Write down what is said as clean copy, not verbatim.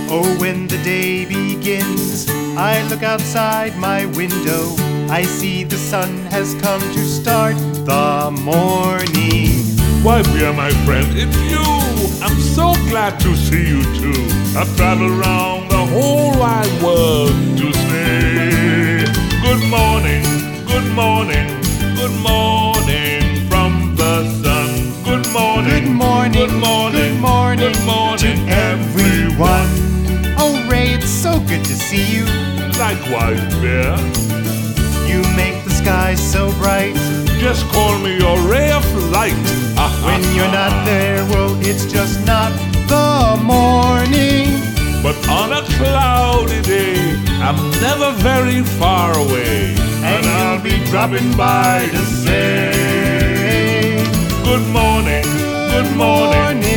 Oh, when the day begins, I look outside my window. I see the sun has come to start the morning. Why, Bear, my friend, it's you! I'm so glad to see you too. I've traveled around the whole wide world to say good morning, good morning, good morning from the sun. Good morning, Good morning, good morning, good morning, good morning, to everyone. Oh, Ray, it's so good to see you. Likewise, Bear. You make the sky so bright. Just call me your ray of light. When you're not there, well, it's just not the morning. But on a cloudy day, I'm never very far away. And I'll be dropping by to say good morning, good morning,